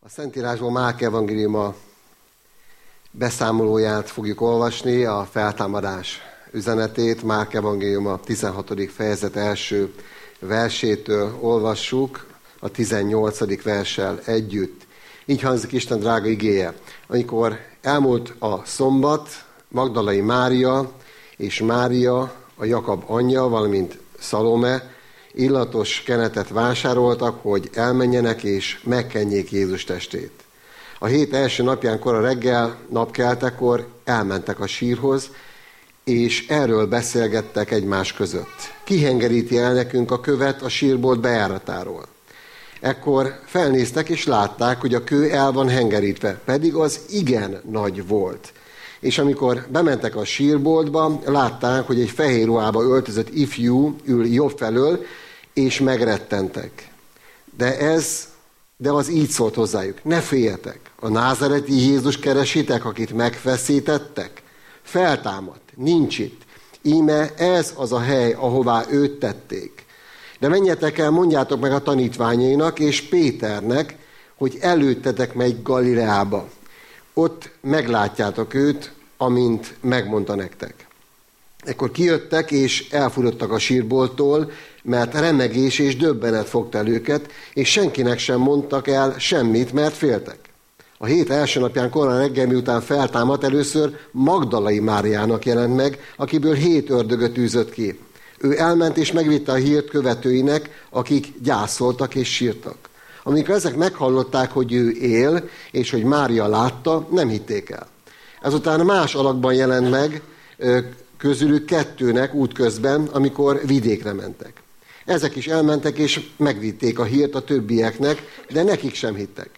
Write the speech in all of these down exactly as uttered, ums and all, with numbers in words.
A Szentírásból Márk evangéliuma beszámolóját fogjuk olvasni, a feltámadás üzenetét. Márk evangéliuma tizenhatodik fejezet első versétől olvassuk, a tizennyolcadik verssel együtt. Így hangzik Isten drága igéje. Amikor elmúlt a szombat, Magdalai Mária és Mária, a Jakab anyja, valamint Szalome illatos kenetet vásároltak, hogy elmenjenek és megkenjék Jézus testét. A hét első napján kora reggel, napkeltekor elmentek a sírhoz, és erről beszélgettek egymás között. Ki hengeríti el nekünk a követ a sírbolt bejáratáról? Ekkor felnéztek és látták, hogy a kő el van hengerítve, pedig az igen nagy volt. És amikor bementek a sírboltba, látták, hogy egy fehér ruhába öltözött ifjú ül jobb felől, és megrettentek. De ez, de az így szólt hozzájuk: ne féljetek, a názareti Jézus keresitek, akit megfeszítettek? Feltámadt, nincs itt. Íme ez az a hely, ahová őt tették. De menjetek el, mondjátok meg a tanítványainak és Péternek, hogy előttetek megy Galileába. Ott meglátjátok őt, amint megmondta nektek. Ekkor kijöttek és elfutottak a sírbolttól, mert remegés és döbbenet fogta el őket, és senkinek sem mondtak el semmit, mert féltek. A hét első napján korán reggel, miután feltámadt, először Magdalai Máriának jelent meg, akiből hét ördögöt űzött ki. Ő elment és megvitte a hírt követőinek, akik gyászoltak és sírtak. Amikor ezek meghallották, hogy ő él, és hogy Mária látta, nem hitték el. Ezután más alakban jelent meg közülük kettőnek útközben, amikor vidékre mentek. Ezek is elmentek és megvitték a hírt a többieknek, de nekik sem hittek.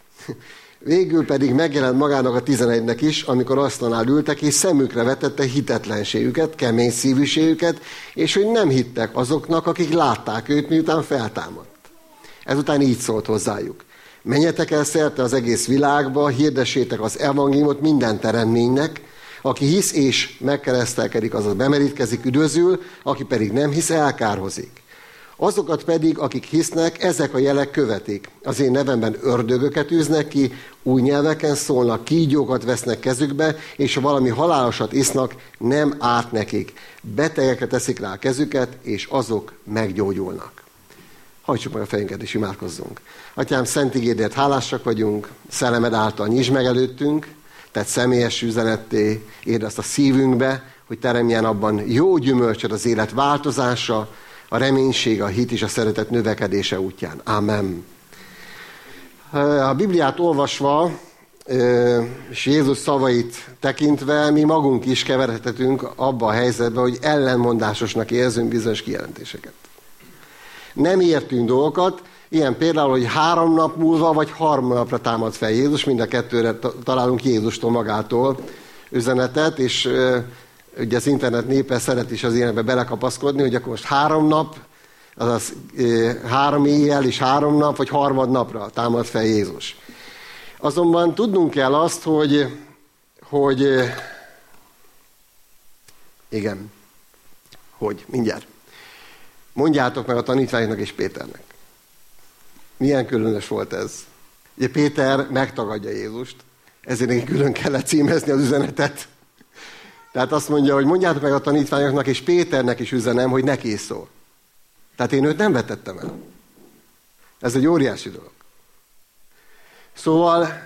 Végül pedig megjelent magának a tizenegynek is, amikor asztalnál ültek, és szemükre vetette hitetlenségüket, kemény szívűségüket, és hogy nem hittek azoknak, akik látták őt, miután feltámadt. Ezután így szólt hozzájuk: menjetek el szerte az egész világba, hirdessétek az evangéliumot minden teremménynek, aki hisz és megkeresztelkedik, azaz bemerítkezik, üdvözül, aki pedig nem hisz, elkárhozik. Azokat pedig, akik hisznek, ezek a jelek követik. Az én nevemben ördögöket űznek ki, új nyelveken szólnak, kígyókat vesznek kezükbe, és ha valami halálosat isznak, nem árt nekik. Betegeket teszik rá a kezüket, és azok meggyógyulnak. Hajtsuk meg a fejünket, és imádkozzunk. Atyám, szent igédért hálásak vagyunk, szellemed által nyisd meg előttünk, tedd személyes üzenetté, érd azt a szívünkbe, hogy teremjen abban jó gyümölcsöt az élet változása, a reménység, a hit és a szeretet növekedése útján. Ámen. A Bibliát olvasva, és Jézus szavait tekintve, mi magunk is keveredhetünk abba a helyzetbe, hogy ellenmondásosnak érzünk bizonyos kijelentéseket. Nem értünk dolgokat, ilyen például, hogy három nap múlva, vagy harmad napra támad fel Jézus, mind a kettőre találunk Jézustól magától üzenetet, és ugye az internet népe szeret is az ilyenbe belekapaszkodni, hogy akkor most három nap, azaz három éjjel és három nap, vagy harmad napra támad fel Jézus. Azonban tudnunk kell azt, hogy, hogy igen, hogy, mindjárt. Mondjátok meg a tanítványoknak és Péternek. Milyen különös volt ez? Ugye Péter megtagadja Jézust, ezért neki külön kellett címezni az üzenetet. Tehát azt mondja, hogy mondjátok meg a tanítványoknak, és Péternek is üzenem, hogy neki is szól. Tehát én őt nem vetettem el. Ez egy óriási dolog. Szóval,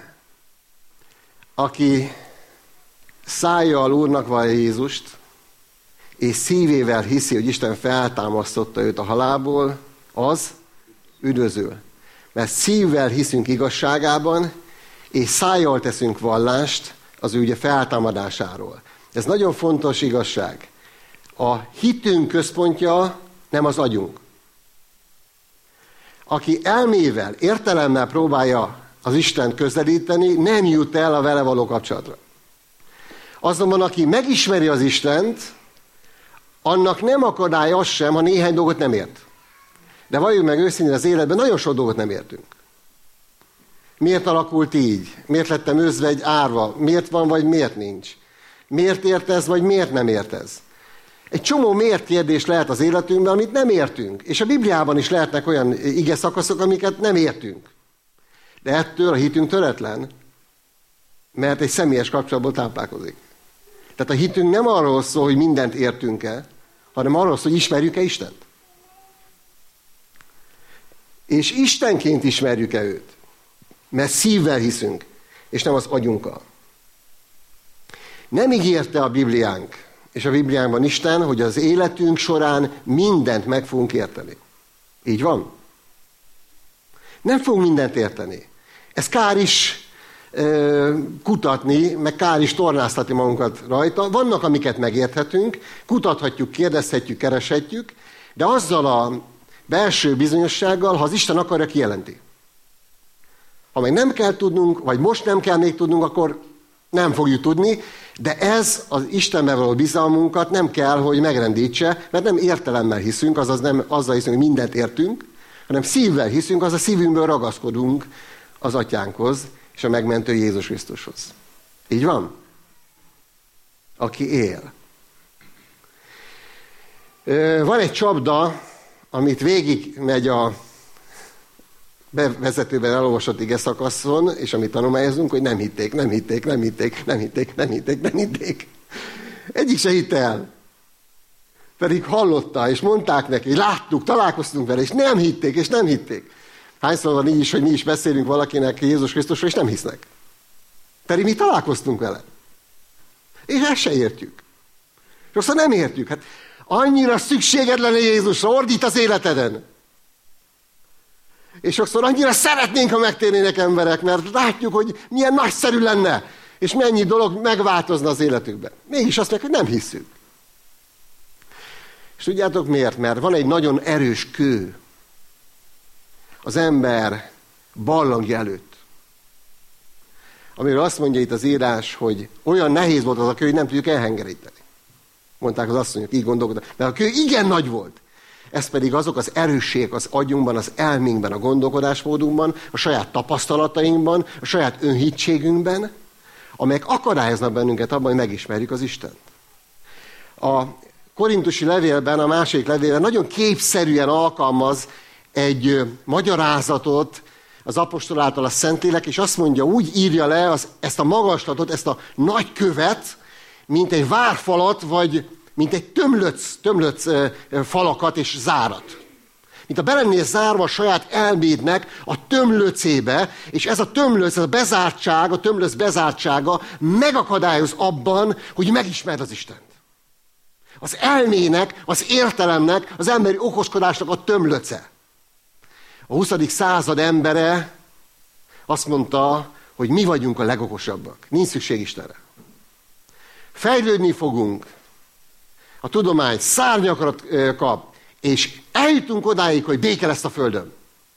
aki szájjal úrnak vallja Jézust, és szívével hiszi, hogy Isten feltámasztotta őt a halálból, az üdvözül. Mert szívvel hiszünk igazságában, és szájjal teszünk vallást az ő ugye feltámadásáról. Ez nagyon fontos igazság. A hitünk központja nem az agyunk. Aki elmével, értelemmel próbálja az Istent közelíteni, nem jut el a vele való kapcsolatra. Azonban aki megismeri az Istent, annak nem akadály az sem, ha néhány dolgot nem ért. De valljuk meg őszintén, az életben nagyon sok dolgot nem értünk. Miért alakult így? Miért lettem özvegy árva? Miért van, vagy miért nincs? Miért ért ez, vagy miért nem ért ez? Egy csomó miért kérdés lehet az életünkben, amit nem értünk. És a Bibliában is lehetnek olyan ige szakaszok, amiket nem értünk. De ettől a hitünk töretlen, mert egy személyes kapcsolatból táplálkozik. Tehát a hitünk nem arról szól, hogy mindent értünk-e, hanem arról szól, hogy ismerjük-e Istent. És Istenként ismerjük-e őt. Mert szívvel hiszünk, és nem az agyunkkal. Nem ígérte a Bibliánk, és a Bibliánkban Isten, hogy az életünk során mindent meg fogunk érteni. Így van? Nem fogunk mindent érteni. Ez kár is ö, kutatni, meg kár is tornáztatni magunkat rajta. Vannak, amiket megérthetünk, kutathatjuk, kérdezhetjük, kereshetjük, de azzal a belső bizonyossággal, ha az Isten akarja, kijelenti. Ha meg nem kell tudnunk, vagy most nem kell még tudnunk, akkor nem fogjuk tudni, de ez az Istenben való bizalmunkat nem kell, hogy megrendítse, mert nem értelemmel hiszünk, azaz nem azzal hiszünk, hogy mindent értünk, hanem szívvel hiszünk, az a szívünkből ragaszkodunk az atyánkhoz és a megmentő Jézus Krisztushoz. Így van? Aki él. Van egy csapda, amit végig megy a bevezetőben elolvasott ige szakaszon, és amit tanulmányozunk, hogy nem hitték, nem hitték, nem hitték, nem hitték, nem hitték, nem hitték. Egyik se hitte el. Pedig hallotta, és mondták neki, láttuk, találkoztunk vele, és nem hitték, és nem hitték. Hányszor van így is, hogy mi is beszélünk valakinek Jézus Krisztusról, és nem hisznek. Pedig mi találkoztunk vele. És ezt se értjük. Sokszor nem értjük. Hát annyira szükséged lenne Jézusra, ordít az életeden. És sokszor annyira szeretnénk, ha megtérnének emberek, mert látjuk, hogy milyen nagyszerű lenne, és mennyi dolog megváltozna az életükben. Mégis azt mondják, hogy nem hiszük. És tudjátok miért? Mert van egy nagyon erős kő az ember barlangja előtt. Amiről azt mondja itt az írás, hogy olyan nehéz volt az a kő, hogy nem tudjuk elhengeríteni. Mondták az asszonyok, így gondolkodtak. Mert a kő igen nagy volt. Ez pedig azok az erősségek az agyunkban, az elménkben, a gondolkodásmódunkban, a saját tapasztalatainkban, a saját önhitségünkben, amelyek akadályoznak bennünket abban, hogy megismerjük az Istent. A korintusi levélben, a második levélben nagyon képszerűen alkalmaz egy magyarázatot az apostol által a Szentlélek, és azt mondja, úgy írja le az, ezt a magaslatot, ezt a nagy követ, mint egy várfalat, vagy mint egy tömlöc, tömlöc falakat és zárat. Mint a belennél zárva a saját elmédnek a tömlöcébe, és ez a tömlöc, ez a bezártság, a tömlöc bezártsága megakadályoz abban, hogy megismerd az Istent. Az elmének, az értelemnek, az emberi okoskodásnak a tömlöce. A huszadik század embere azt mondta, hogy mi vagyunk a legokosabbak. Nincs szükség Istenre. Fejlődni fogunk. A tudomány szárnyakat kap, és eljutunk odáig, hogy béke lesz a Földön.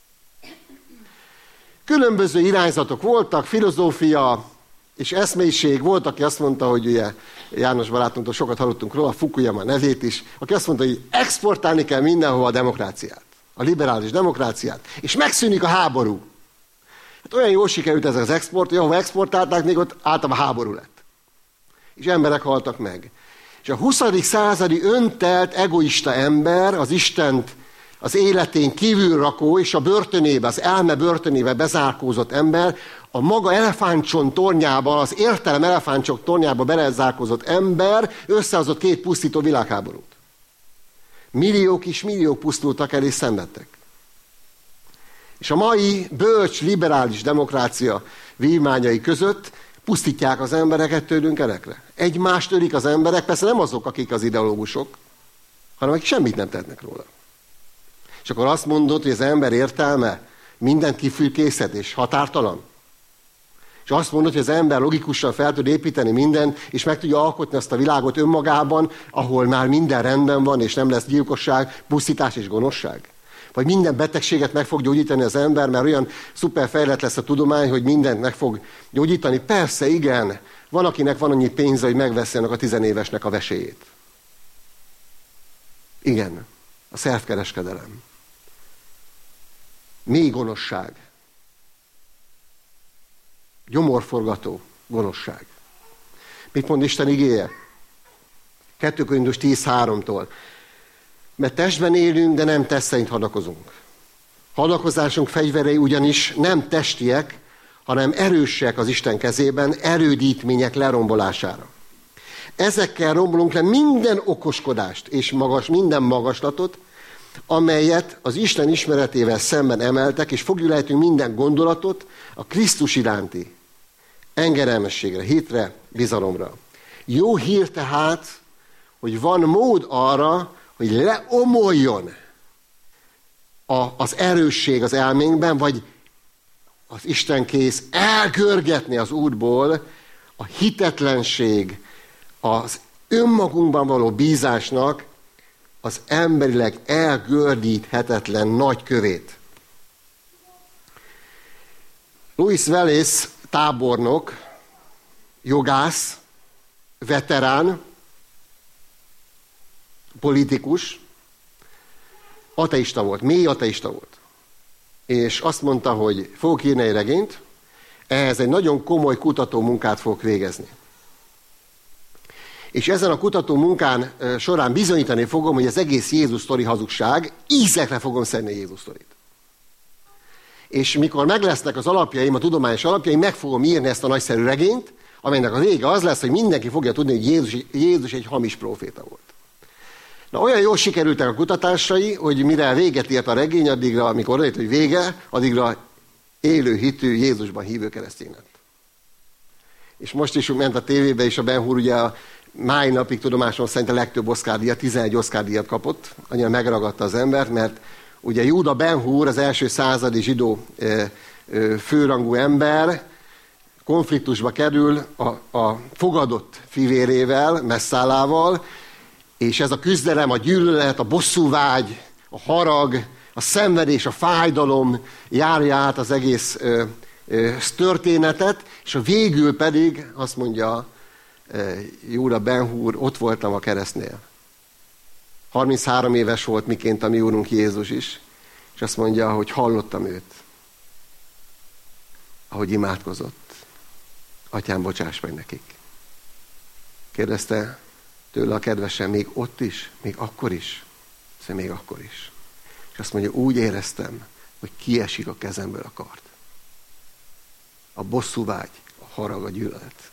Különböző irányzatok voltak, filozófia és eszméiség. Volt, aki azt mondta, hogy ugye János barátunktól sokat hallottunk róla, Fukuyama nevét is, aki azt mondta, hogy exportálni kell mindenhova a demokráciát, a liberális demokráciát, és megszűnik a háború. Hát olyan jól sikerült ez az export, hogy ahova exportálták, még ott általában háború lett. És emberek haltak meg. És a huszadik századi öntelt, egoista ember, az Istent az életén kívül rakó, és a börtönébe, az elme börtönébe bezárkózott ember, a maga elefántcsont tornyába, az értelem elefántcsont tornyába belezárkózott ember összehozott két pusztító világháborút. Milliók és milliók pusztultak el és szenvedtek. És a mai bölcs, liberális demokrácia vívmányai között pusztítják az embereket tőlünk elekre. Egymást ölik az emberek, persze nem azok, akik az ideológusok, hanem akik semmit nem tehetnek róla. És akkor azt mondod, hogy az ember értelme mindent kifürkészhet és határtalan. És azt mondod, hogy az ember logikusan fel tud építeni mindent, és meg tudja alkotni azt a világot önmagában, ahol már minden rendben van, és nem lesz gyilkosság, pusztítás és gonoszság. Vagy minden betegséget meg fog gyógyítani az ember, mert olyan szuper fejlett lesz a tudomány, hogy mindent meg fog gyógyítani. Persze, igen, van, akinek van annyi pénze, hogy megveszi annak a tizenévesnek a vesélyét. Igen, a szervkereskedelem. Mély gonoszság. Gyomorforgató gonoszság. Mit mond Isten igéje? kettő Korintus tíz háromtól. Mert testben élünk, de nem test szerint hadakozunk. Hadakozásunk fegyverei ugyanis nem testiek, hanem erősek az Isten kezében, erődítmények lerombolására. Ezekkel rombolunk le minden okoskodást és magas, minden magaslatot, amelyet az Isten ismeretével szemben emeltek, és fogjulejtünk minden gondolatot a Krisztus iránti engedelmességre, hitre, bizalomra. Jó hír tehát, hogy van mód arra, hogy leomoljon a, az erősség az elménkben, vagy az Isten kész elgörgetni az útból a hitetlenség, az önmagunkban való bízásnak az emberileg elgördíthetetlen nagy kövét. Louis Wallace tábornok, jogász, veterán, politikus, ateista volt, mély ateista volt. És azt mondta, hogy fogok írni egy regényt, ehhez egy nagyon komoly kutató munkát fogok végezni. És ezen a kutató munkán során bizonyítani fogom, hogy az egész Jézus sztori hazugság, ízekre fogom szedni a Jézus sztorit. És mikor meg lesznek az alapjaim, a tudományos alapjaim, meg fogom írni ezt a nagyszerű regényt, amelynek a vége az lesz, hogy mindenki fogja tudni, hogy Jézus, Jézus egy hamis próféta volt. Na, olyan jól sikerültek a kutatásai, hogy mire véget ért a regény, addigra, amikor odajött, hogy vége, addigra élő hitű Jézusban hívő keresztény lett. És most is ment a tévébe, és a Ben Hur ugye a máj napig tudomásom szerint a legtöbb Oscar-díjat, tizenegy Oscar-díjat kapott, annyira megragadta az embert, mert ugye Júda Ben Hur, az első századi zsidó e, e, főrangú ember, konfliktusba kerül a, a fogadott fivérével, Messzálával, és ez a küzdelem, a gyűlölet, a bosszúvágy, a harag, a szenvedés, a fájdalom járja át az egész ö, ö, történetet, és a végül pedig azt mondja ö, Júda Ben Hur, ott voltam a keresztnél. harminchárom éves volt miként a mi úrunk Jézus is, és azt mondja, hogy hallottam őt, ahogy imádkozott. Atyám, bocsáss meg nekik. Kérdezte tőle a kedvesen, még ott is, még akkor is, szóval még akkor is. És azt mondja, úgy éreztem, hogy kiesik a kezemből a kard. A bosszúvágy, a harag, a gyűlölet.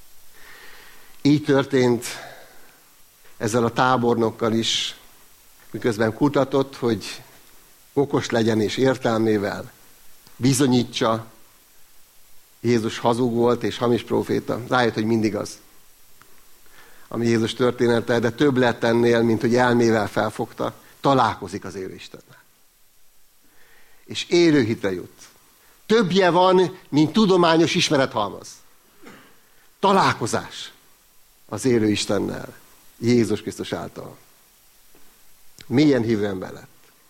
Így történt ezzel a tábornokkal is, miközben kutatott, hogy okos legyen és értelmével bizonyítsa, Jézus hazug volt és hamis próféta. Rájött, hogy mindig az, ami Jézus története, de több lett ennél, mint hogy elmével felfogta, találkozik az élő Istennel. És élő hitre jut. Többje van, mint tudományos ismerethalmaz. Találkozás az élő Istennel, Jézus Krisztus által. Mélyen hívő ember lett.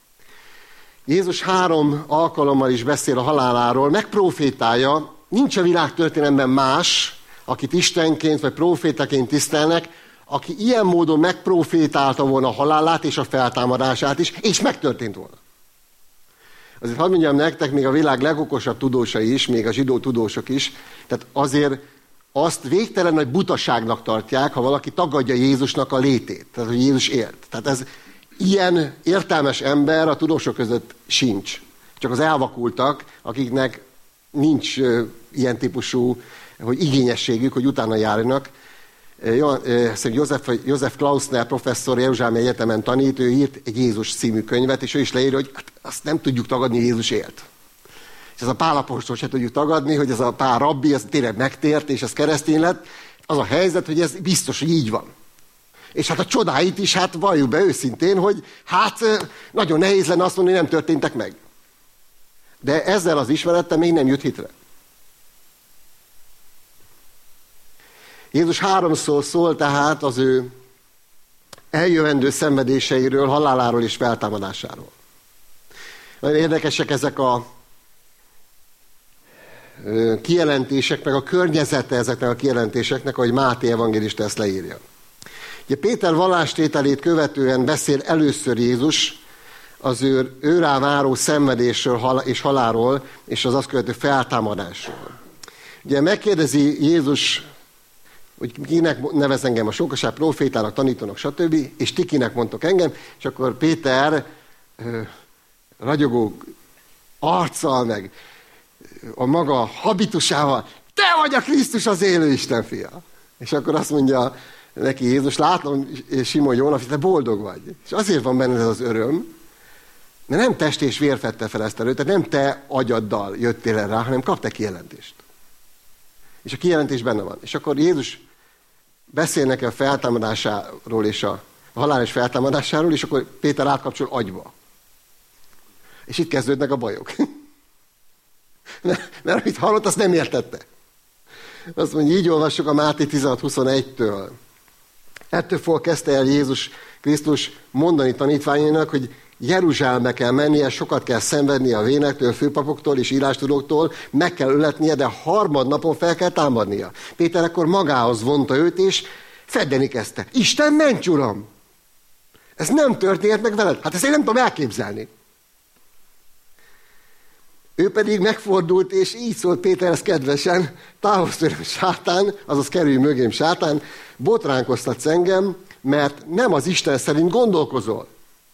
Jézus három alkalommal is beszél a haláláról, megprófétálja, nincs a világtörténelemben más, akit istenként vagy prófétaként tisztelnek, aki ilyen módon megprófétálta volna a halálát és a feltámadását is, és megtörtént volna. Azért hadd mondjam nektek, még a világ legokosabb tudósai is, még a zsidó tudósok is, tehát azért azt végtelen nagy butaságnak tartják, ha valaki tagadja Jézusnak a létét, tehát hogy Jézus élt. Tehát ez ilyen értelmes ember a tudósok között sincs. Csak az elvakultak, akiknek nincs uh, ilyen típusú hogy igényességük, hogy utána járjanak. József, József Klausner professzor Jeruzsálemi Egyetemen tanít, ő írt egy Jézus című könyvet, és ő is leírja, hogy hát azt nem tudjuk tagadni, hogy Jézus élt. És ez a Pál apostol se tudjuk tagadni, hogy ez a Pál rabbi, ez tényleg megtért, és ez keresztény lett. Az a helyzet, hogy ez biztos, hogy így van. És hát a csodáit is, hát valljuk be őszintén, hogy hát nagyon nehéz lenne azt mondani, hogy nem történtek meg. De ezzel az ismerettel még nem jut hitre. Jézus háromszor szól tehát az ő eljövendő szenvedéseiről, haláláról és feltámadásáról. Nagyon érdekesek ezek a kijelentések, meg a környezete ezeknek a kijelentéseknek, ahogy Máté evangélista ezt leírja. Ugye Péter vallástételét követően beszél először Jézus az ő, ő rá váró szenvedésről és halálról, és az azt követő feltámadásról. Ugye megkérdezi Jézus, hogy kinek nevez engem a sokaság, profétának, tanítónak, stb., és ti kinek mondtok engem, és akkor Péter ö, ragyogó arccal, meg a maga habitusával, te vagy a Krisztus, az élő Isten fia. És akkor azt mondja neki Jézus, látom, Simon Jóna, te boldog vagy. És azért van benne ez az öröm, mert nem test és vér fedte fel ezt elő, tehát nem te agyaddal jöttél el rá, hanem kaptál kijelentést. És a kijelentés benne van. És akkor Jézus beszél neki a feltámadásáról és a halálos feltámadásáról, és akkor Péter átkapcsol agyba. És itt kezdődnek a bajok. Mert amit hallott, azt nem értette. Azt mondja, így olvassuk a Máté tizenhat huszonegytől. Ettől fog kezdte el Jézus Krisztus mondani tanítványainak, hogy Jeruzsálembe kell mennie, sokat kell szenvednie a vénektől, főpapoktól és írástudóktól, meg kell öletnie, de harmadnapon fel kell támadnia. Péter akkor magához vonta őt, és feddeni kezdte. Isten, ments, Uram! Ez nem történt meg veled? Hát ezt én nem tudom elképzelni. Ő pedig megfordult, és így szólt Péterhez kedvesen, távozz tőlem, sátán, azaz kerülj mögém, sátán, botránkoztatsz engem, mert nem az Isten szerint gondolkozol,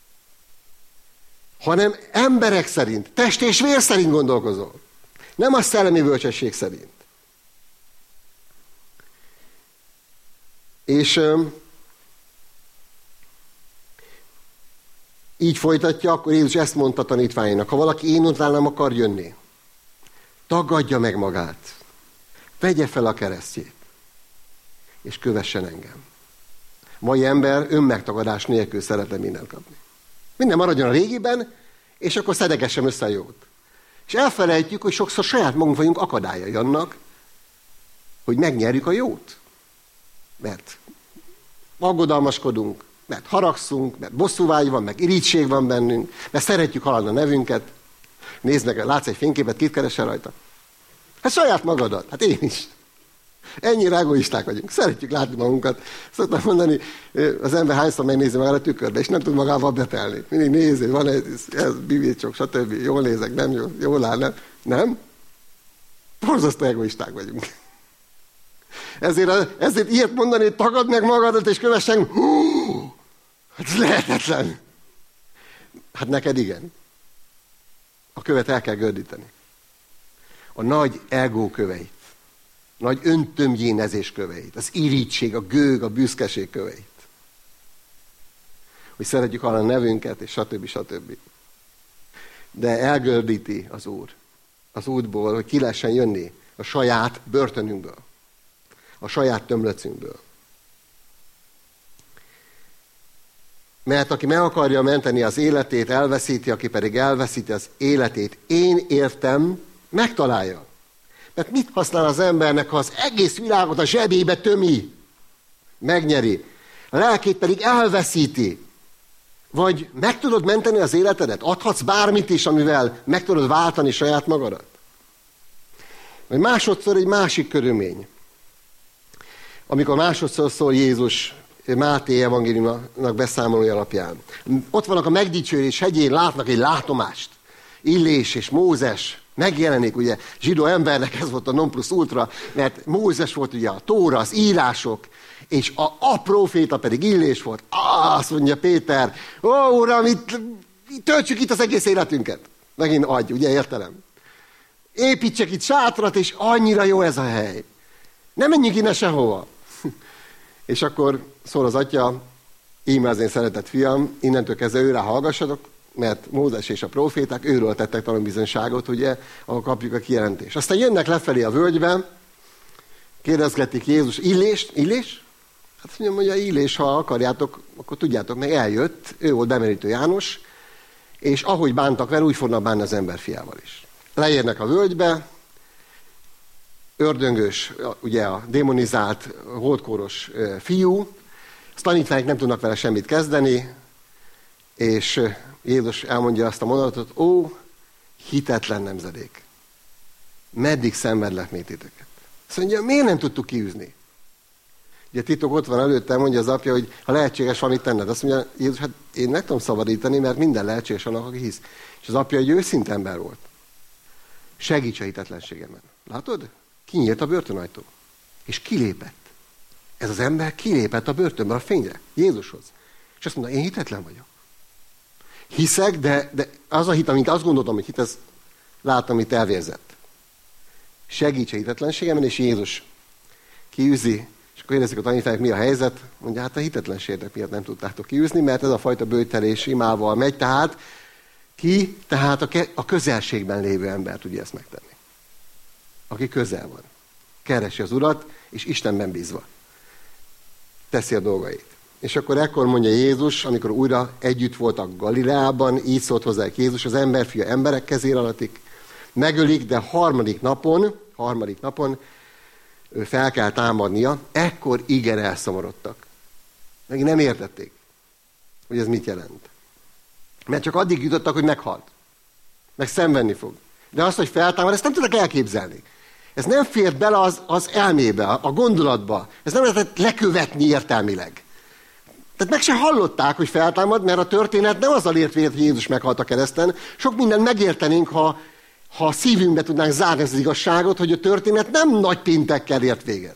hanem emberek szerint, test és vér szerint gondolkozol. Nem a szellemi bölcsesség szerint. És öm, így folytatja, akkor Jézus ezt mondta tanítványainak, ha valaki én utánam akar jönni, tagadja meg magát, vegye fel a keresztjét, és kövessen engem. Mai ember önmegtagadás nélkül szeretne mindent kapni. Minden maradjon a régiben, és akkor szedegessem össze a jót. És elfelejtjük, hogy sokszor saját magunk vagyunk akadályai annak, hogy megnyerjük a jót. Mert aggodalmaskodunk, mert haragszunk, mert bosszúvágy van, meg irigység van bennünk, mert szeretjük hallani a nevünket. Nézd meg, látsz egy fényképet, kit keresel rajta? Hát saját magadat, hát én is. Ennyire egoisták vagyunk, szeretjük látni magunkat. Szoktam mondani, az ember hányszor megnézi magát a tükörbe, és nem tud magával betelni. Mindig nézi, van ez, ez bivécsok, stb. Jól nézek, nem jól, jól áll, nem? Nem? Borzasztó egoisták vagyunk. Ezért, ezért ilyet mondani, hogy tagadd meg magadat, és kövessen, hú, hát ez lehetetlen. Hát neked igen. A követ el kell gördíteni. A nagy ego köveit. Nagy öntömjénezés köveit, az irigység, a gőg, a büszkeség köveit. Hogy szeretjük hallani a nevünket, és stb. stb. De elgördíti az Úr az útból, hogy ki lehessen jönni a saját börtönünkből, a saját tömlöcünkből. Mert aki meg akarja menteni az életét, elveszíti, aki pedig elveszíti az életét, én értem, megtalálja. Mert mit használ az embernek, ha az egész világot a zsebébe tömi, megnyeri, a lelkét pedig elveszíti? Vagy meg tudod menteni az életedet? Adhatsz bármit is, amivel meg tudod váltani saját magadat? Vagy másodszor egy másik körülmény. Amikor másodszor szól Jézus Máté evangéliumának beszámolója alapján. Ott vannak a megdicsőrés hegyén, látnak egy látomást. Illés és Mózes megjelenik, ugye zsidó embernek ez volt a non plus ultra, mert Mózes volt ugye a Tóra, az írások, és a, a próféta pedig Illés volt. Á, azt mondja Péter, ó Uram, itt, töltsük itt az egész életünket. Megint adj, ugye értelem. Építsek itt sátrat, és annyira jó ez a hely. Nem menjünk innen sehova. És akkor szól az atya, íme az én szeretett fiam, innentől kezdve őre hallgassatok, mert Mózes és a próféták őről tettek tanúbizonyságot, ugye, ahol kapjuk a kijelentést. Aztán jönnek lefelé a völgybe, kérdezgetik Jézus, Illés? Illés? Hát mondja, Illés, ha akarjátok, akkor tudjátok, meg eljött, ő volt bemerítő János, és ahogy bántak vele, úgy fognak bánni az emberfiával is. Leérnek a völgybe, ördöngös, ugye a démonizált, holdkóros fiú, a tanítványok nem tudnak vele semmit kezdeni, és Jézus elmondja azt a mondatot, ó, hitetlen nemzedék, meddig szenvedlek még titeket? Azt mondja, miért nem tudtuk kiűzni? Ugye titok ott van előttem, mondja az apja, hogy ha lehetséges valamit tenned. Azt mondja Jézus, hát én meg tudom szabadítani, mert minden lehetséges annak, aki hisz. És az apja egy őszinte ember volt. Segíts a hitetlenségemen. Látod? Kinyílt a börtönajtó. És kilépett. Ez az ember kilépett a börtönből a fényre, Jézushoz. És azt mondta, én hitetlen vagyok. Hiszek, de, de az a hit, amit azt gondoltam, hogy hit, ez látom, itt elvérzett. segíts a hitetlenségemen, és Jézus kiűzi, és akkor kérdezik a tanítványok, mi a helyzet? Mondja, hát a hitetlenségek miatt nem tudtátok kiűzni, mert ez a fajta böjtelés imával megy, tehát ki, tehát a, ke- a közelségben lévő ember tudja ezt megtenni. Aki közel van. Keresi az Urat, és Istenben bízva teszi a dolgait. És akkor ekkor mondja Jézus, amikor újra együtt voltak Galileában, így szólt hozzá Jézus, az emberfia emberek kezére adatik, megölik, de harmadik napon, harmadik napon ő fel kell támadnia, ekkor igen elszomorodtak. Meg nem értették, hogy ez mit jelent. Mert csak addig jutottak, hogy meghalt. Meg szenvedni fog. De azt, hogy feltámad, ezt nem tudnak elképzelni. Ez nem fér bele az, az elmébe, a gondolatba. Ez nem lehetett lekövetni értelmileg. Tehát meg se hallották, hogy feltámad, mert a történet nem azzal ért véget, hogy Jézus meghalt a kereszten. Sok mindent megértenénk, ha, ha a szívünkbe tudnánk zárni ezt az igazságot, hogy a történet nem nagy péntekkel ért véget.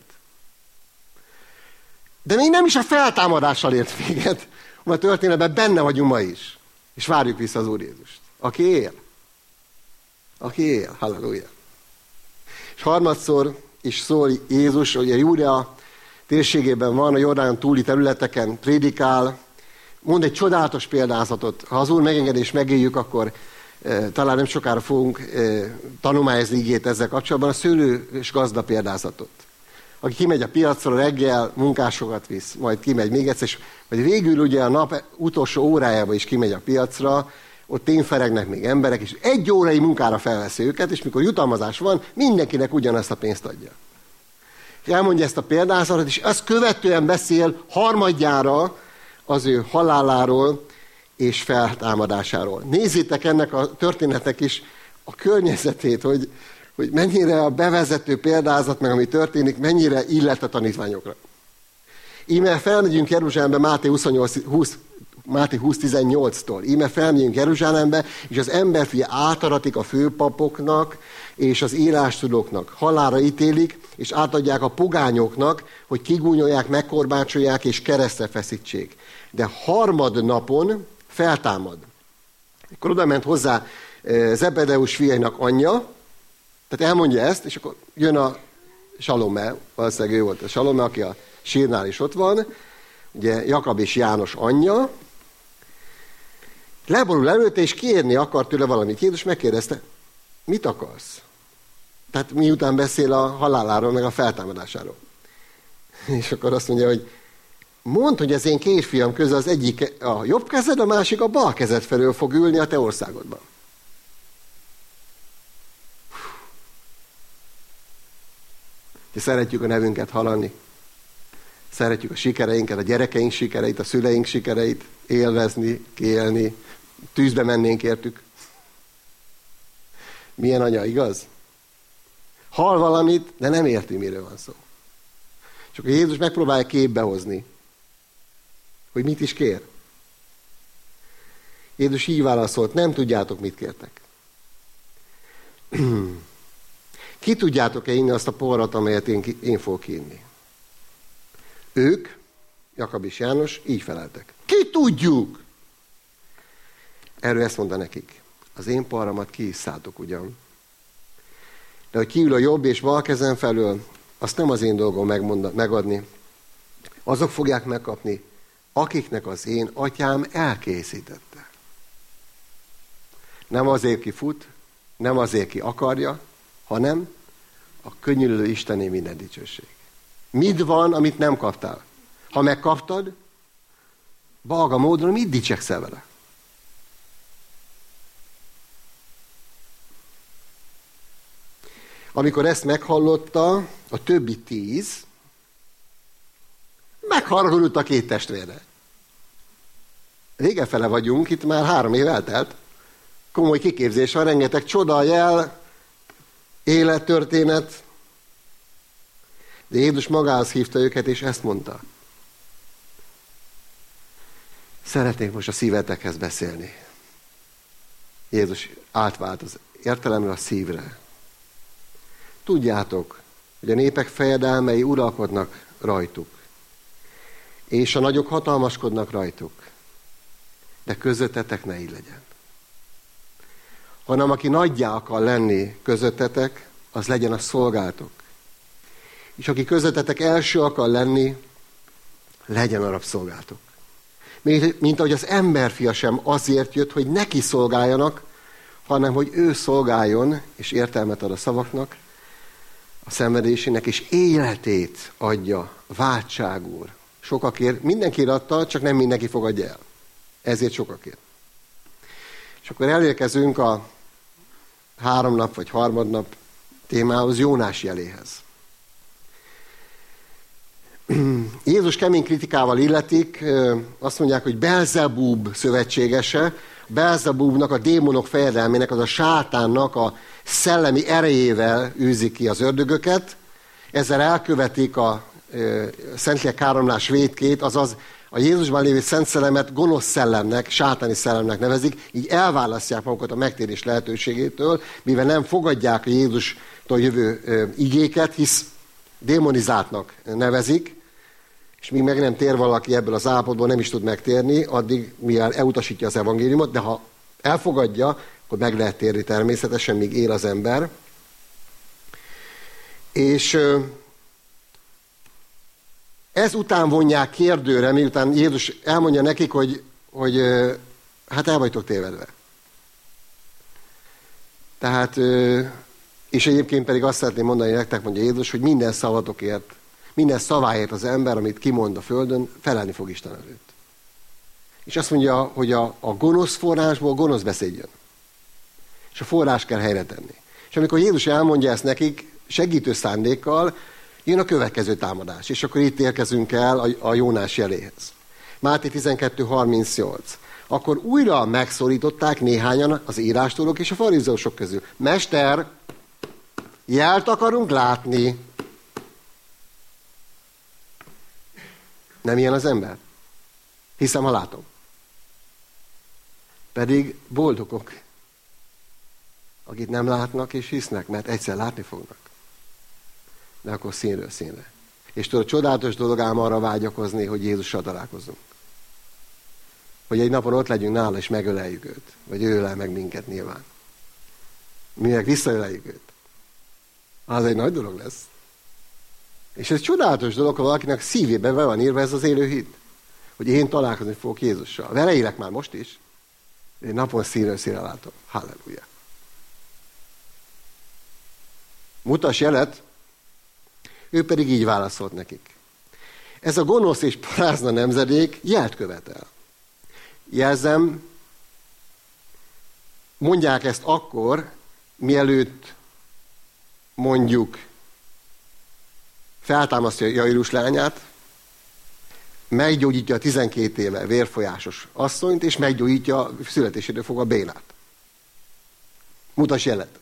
De még nem is a feltámadással ért véget, hanem a történetben benne vagyunk ma is. És várjuk vissza az Úr Jézust. Aki él. Aki él. Halleluja. És harmadszor is szól Jézus, hogy a Júdea térségében van, a Jordán túli területeken prédikál, mond egy csodálatos példázatot. Ha az Úr megengedi és megéljük, akkor e, talán nem sokára fogunk e, tanulmányozni igét ezzel kapcsolatban, a szőlő és gazda példázatot. Aki kimegy a piacra, reggel munkásokat visz, majd kimegy még egyszer, és vagy végül ugye a nap utolsó órájában is kimegy a piacra, ott tényferegnek még emberek, és egy órai munkára felveszi őket, és mikor jutalmazás van, mindenkinek ugyanazt a pénzt adja. És elmondja ezt a példázatot, és azt követően beszél harmadjára az ő haláláról és feltámadásáról. Nézzétek ennek a történetnek is a környezetét, hogy, hogy mennyire a bevezető példázat, meg ami történik, mennyire illet a tanítványokra. Íme felmegyünk Jeruzsálembe Máté húsz tizennyolctól. Íme felmegyünk Jeruzsálembe, és az emberfia átadatik a főpapoknak és az írástudóknak. Halálra ítélik, és átadják a pogányoknak, hogy kigúnyolják, megkorbácsolják és keresztre feszítsék. De harmadnapon feltámad. Akkor oda ment hozzá Zebedeus fiainak anyja, tehát elmondja ezt, és akkor jön a Salome, valószínűleg ő volt a Salome, aki a sírnál is ott van, ugye Jakab és János anyja, leborul előtte, és kérni akart tőle valamit. Jézus megkérdezte, mit akarsz? Tehát miután beszél a haláláról, meg a feltámadásáról. És akkor azt mondja, hogy mondd, hogy az én két fiam közül az egyik a jobb kezed, a másik a bal kezed felől fog ülni a te országodban. Szeretjük a nevünket hallani. Szeretjük a sikereinket, a gyerekeink sikereit, a szüleink sikereit, élvezni, kiélni, tűzbe mennénk értük. Milyen anya, igaz? Hall valamit, de nem érti, miről van szó. És akkor Jézus megpróbálja képbe hozni, hogy mit is kér. Jézus így válaszolt, nem tudjátok, mit kértek. Ki tudjátok-e inni azt a poharat, amelyet én, én fogok inni? Ők, Jakab és János, így feleltek. Ki tudjuk? Erről ezt mondta nekik. Az én poharamat kiisszátok ugyan. De hogy kiül a jobb és bal kezem felől, azt nem az én dolgom megmonda, megadni. Azok fogják megkapni, akiknek az én atyám elkészítette. Nem azért, ki fut, nem azért, ki akarja, hanem a könnyűlő Istené minden dicsőség. Mit van, amit nem kaptál? Ha megkaptad, balga módon mit dicsekszel vele? Amikor ezt meghallotta, a többi tíz megharagudott a két testvérre. Végefele vagyunk, itt már három év eltelt. Komoly kiképzés van, rengeteg csoda, jel, élettörténet. De Jézus magához hívta őket, és ezt mondta. Szeretnék most a szívetekhez beszélni. Jézus átvált az értelemre a szívre. Tudjátok, hogy a népek fejedelmei uralkodnak rajtuk, és a nagyok hatalmaskodnak rajtuk, de közöttetek ne így legyen. Hanem aki nagyjá akar lenni közöttetek, az legyen a szolgátok. És aki közöttetek első akar lenni, legyen a rabszolgátok. Mint, mint ahogy az emberfia sem azért jött, hogy neki szolgáljanak, hanem hogy ő szolgáljon, és értelmet ad a szavaknak, a szenvedésének, és életét adja váltságúr. Sokakért, mindenki adta, csak nem mindenki fogadja el. Ezért sokakért. És akkor elérkezünk a három nap vagy harmadnap témához, Jónás jeléhez. Jézus kemény kritikával illetik, azt mondják, hogy Belzebub szövetségese, Belzebubnak, a démonok fejedelmének, az a sátánnak a szellemi erejével űzik ki az ördögöket, ezzel elkövetik a Szentlélek áramlás vétkét, azaz a Jézusban lévő szent szellemet gonosz szellemnek, sátáni szellemnek nevezik, így elválasztják magukat a megtérés lehetőségétől, mivel nem fogadják a Jézustól jövő igéket, hisz démonizáltnak nevezik, és míg meg nem tér valaki ebből az állapotból, nem is tud megtérni, addig mivel elutasítja az evangéliumot, de ha elfogadja, akkor meg lehet térni természetesen, míg él az ember. És ez után vonják kérdőre, miután Jézus elmondja nekik, hogy, hogy hát el vagytok tévedve. Tehát, és egyébként pedig azt szeretném mondani nektek, mondja Jézus, hogy minden szavatokért, minden szaváért az ember, amit kimond a földön, felelni fog Isten előtt. És azt mondja, hogy a, a gonosz forrásból gonosz beszéd jön. És a forrás kell helyre tenni. És amikor Jézus elmondja ezt nekik, segítő szándékkal, jön a következő támadás. És akkor itt érkezünk el a, a Jónás jeléhez. Máté tizenkettő harmincnyolc. Akkor újra megszólították néhányan az írástudók és a farizeusok közül. Mester, jelt akarunk látni. Nem ilyen az ember? Hiszem, ha látom. Pedig boldogok, akik nem látnak és hisznek, mert egyszer látni fognak. De akkor színről színre. És tudod, csodálatos dolog ám arra vágyakozni, hogy Jézussal találkozunk. Hogy egy napon ott legyünk nála, és megöleljük őt. Vagy ő ölel meg minket nyilván. Mi meg visszaöleljük őt. Az egy nagy dolog lesz. És ez csodálatos dolog, ha valakinek szívében be van írva ez az élő hit. Hogy én találkozni fogok Jézussal. Vele élek már most is. Én napon színről színre látom. Halleluja. Mutas jelet, ő pedig így válaszolt nekik. Ez a gonosz és parázna nemzedék jelt követel. Jelzem, mondják ezt akkor, mielőtt mondjuk feltámasztja Jairus lányát, meggyógyítja a tizenkét éve vérfolyásos asszonyt, és meggyógyítja születésétől fogva Bénát. Mutas jelet.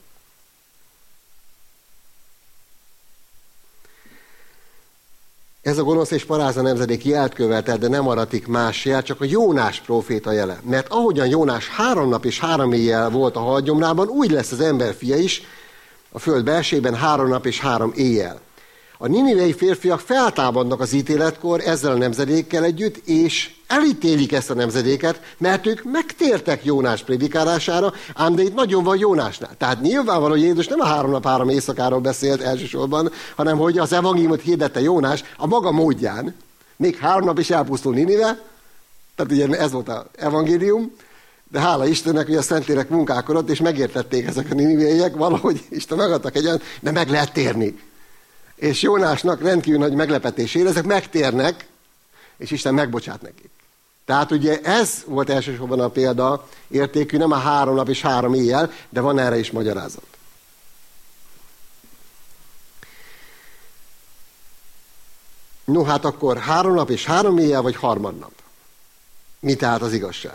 Ez a gonosz és parázna nemzedék jelt követel, de nem aratik más jel, csak a Jónás próféta jele. Mert ahogyan Jónás három nap és három éjjel volt a halgyomrában, úgy lesz az emberfia is a föld belsejében három nap és három éjjel. A ninivei férfiak feltámadnak az ítéletkor ezzel a nemzedékkel együtt, és elítélik ezt a nemzedéket, mert ők megtértek Jónás prédikálására, ám de itt nagyon van Jónásnál. Tehát nyilvánvaló, hogy Jézus nem a három nap, három éjszakáról beszélt elsősorban, hanem hogy az evangéliumot hirdette Jónás a maga módján. Még három nap is elpusztul Ninive, tehát ugye ez volt az evangélium, de hála Istennek, hogy a Szentlélek munkálkodott, és megértették ezek a niniveiek, valahogy Isten megadtak egyen, de meg lehet térni. És Jónásnak rendkívül nagy meglepetésére ezek megtérnek, és Isten megbocsát nekik. Tehát ugye ez volt elsősorban a példa értékű, nem a három nap és három éjjel, de van erre is magyarázat. No hát akkor három nap és három éjjel, vagy harmadnap? Mi tehát az igazság?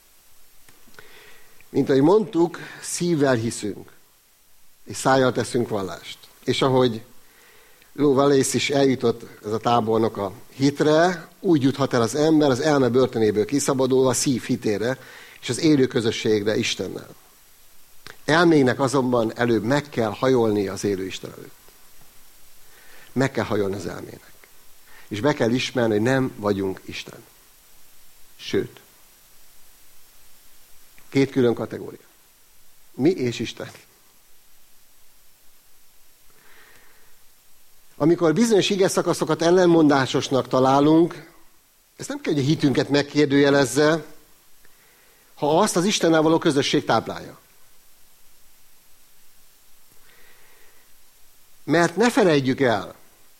Mint ahogy mondtuk, szívvel hiszünk, és szájjal teszünk vallást. És ahogy Ló Valész is eljutott, ez a tábornok a hitre, úgy juthat el az ember az elme börtönéből kiszabadulva a szív hitére, és az élő közösségre Istennel. Elmének azonban előbb meg kell hajolni az élő Isten előtt. Meg kell hajolni az elmének. És be kell ismerni, hogy nem vagyunk Isten. Sőt, két külön kategória. Mi és Isten. Amikor bizonyos igeszakaszokat ellenmondásosnak találunk, ez nem kell, hogy a hitünket megkérdőjelezze, ha azt az Istennel való közösség táplálja. Mert ne felejtjük el,